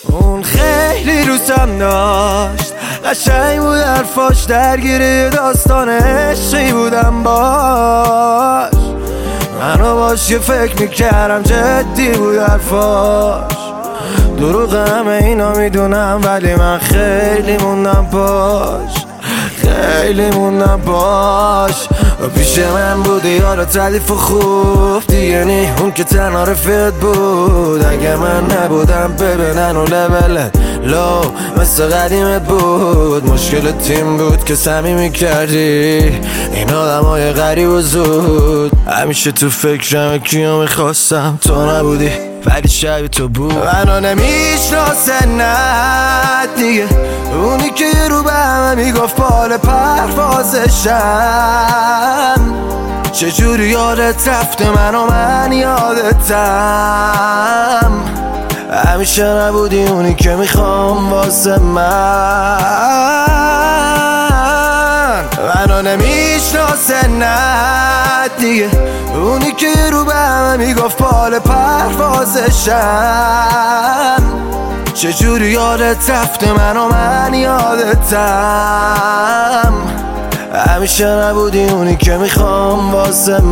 اون خیلی روزم داشت، قشنگ بود حرفاش، درگیری داستان عشقی بودم باش. منو باش یه فکر میکردم جدی بود حرفاش. دروغ همه اینا میدونم ولی من خیلی موندم باش، خیلی موندم باش. و پیش من بودی یارو تعلیف و خوب دیگه نی، اون که تنها رفیقت بود. اگه من نبودم ببینن و لول لو مثل قدیمت بود. مشکل تیم بود که صمیمی کردی این آدمای غریب و زود. همیشه تو فکرم کیو میخواستم، تو نبودی ولی شبیه تو بود. منو نمیشناسه نه دیگه، اونی که رو به همه میگفت بال پروازشم. چجوری یادت رفته من یادتم. همیشه نبودی اونی که میخوام واسه من. منو نمیشناسه نه دیگه، اونی که رو به همه میگفت بال پروازشم. چجوری یادت رفته من یادتم. همیشه نبودی اونی که میخوام واسه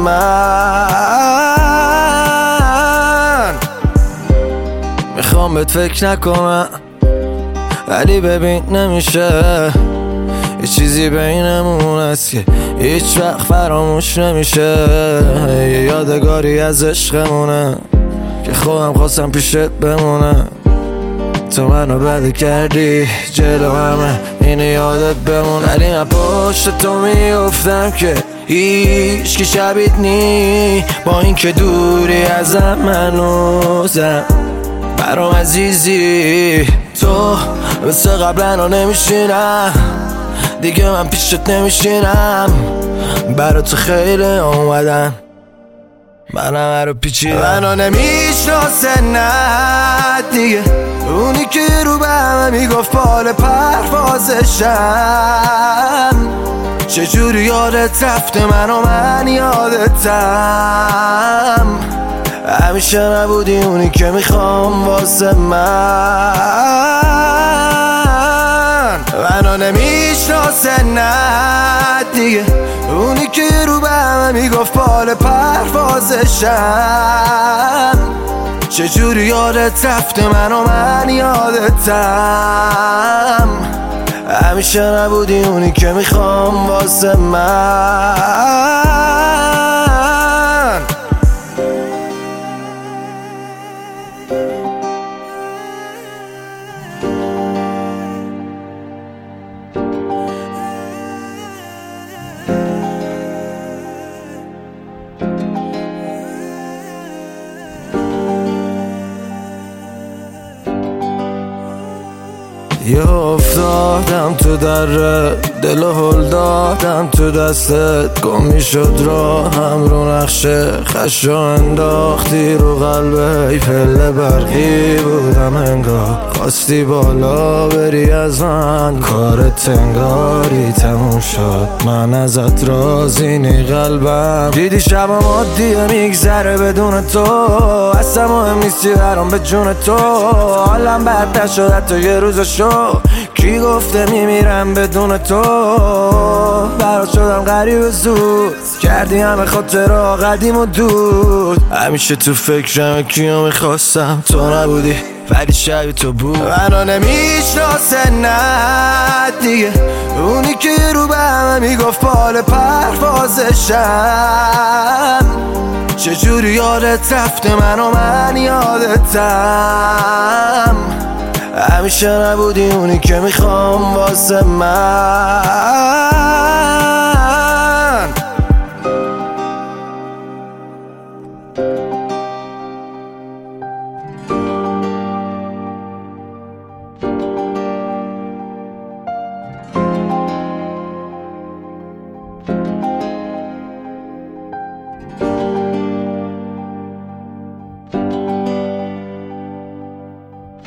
من. میخوام بهت فکر نکنم ولی ببین نمیشه، یه چیزی بینمون هست که هیچ وقت فراموش نمیشه. یه یادگاری از عشقمونه که خودم خواستم پیشت بمونه. تو منو بده کردی جلو همه اینه یادت بمون. ولی من پشت تو میافتم که هیچ کی شبیت نی، با این که دوری ازم منوزم برام عزیزی. تو مثل قبلا نمیشینم دیگه، من پیشت نمیشینم. برا تو خیلی اومدن من همه رو پیچیدم. منو نمیشناسه نه دیگه، اونی که رو به همه میگفت بال پروازشم. چجوری یادت رفته من یادتم. همیشه نبودی اونی که میخوام واسه من. منو نمیشناسه نه دیگه، اونی که رو به همه میگفت بال پروازشم. چجوری یادت رفته من یادتم. همیشه نبودی اونی که میخوام واسه من. یه افتادم تو دره، دل هل دادم تو دستت، گم میشد راهم رو نقشه. خشو انداختی رو قلبه، ای پله برقی بودم انگار. خواستی بالا بری از من، کارت انگاری تموم شد. من ازت راضی نی قلبم. دیدی شبم عادیه میگذره بدون تو، اصلا مهم نیستی برام به جون تو. حالم بد نشد حتی یه روز شو، کی گفته میمیرم بدون تو. برات شدم غریب زود، کردی همه خاطرها قدیم و دود. همیشه تو فکرم کیو میخواستم، تو نبودی ولی شبیه تو بود. منو نمیشناسه نه دیگه، اونی که رو به همه میگفت بال پروازشم. چجوری یادت رفته من یادتم. همیشه نبودی اونی که میخوام واسه من.